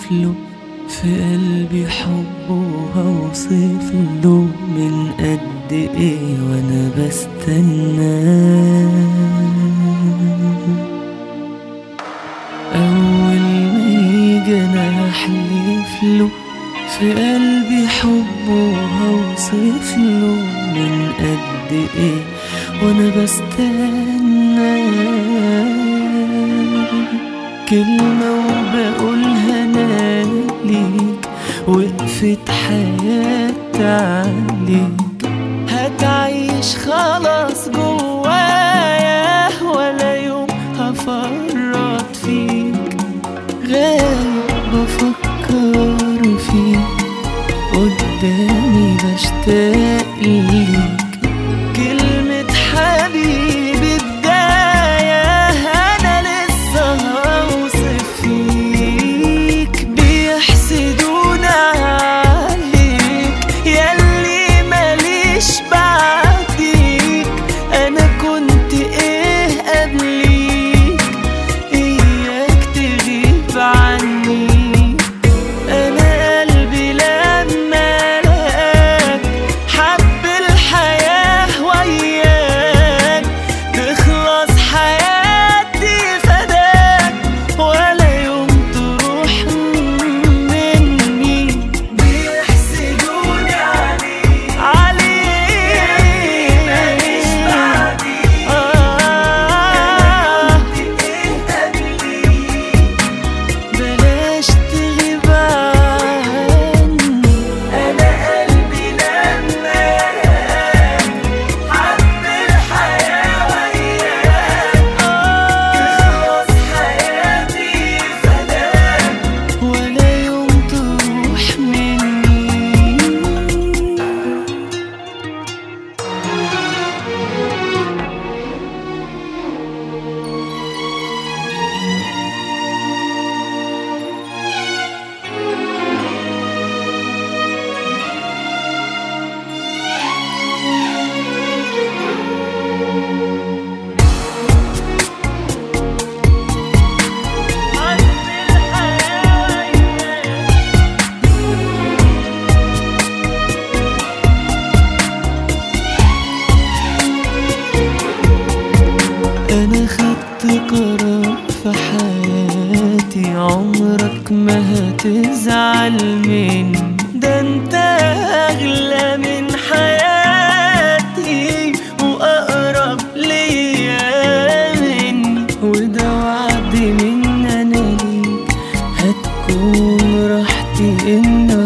له في قلبي حبه وهوصف له من قد ايه وانا بستناه. اول ما يجي انا احلف له في قلبي حبه وهوصف له من قد ايه وانا بستناه. كلمة وبقولها انا ليك، وقفت حياتي عليك، هتعيش خلاص جوايا ولا يوم هفرط فيك. غايب بفكر فيك قدامي بشتاق ليك، كلمة حبيبي بداية أنا لسه هوصف فيك. بيحسدونا عليك ياللي ماليش بعديك، أنا كنت إيه قبليك؟ إياك تغيب عني. أنا خدت قرار في حياتي عمرك ما هتزعل مني، ده انت أغلى من حياتي وأقرب ليا مني، وده وعد من أنا ليك، هتكون راحتي إنك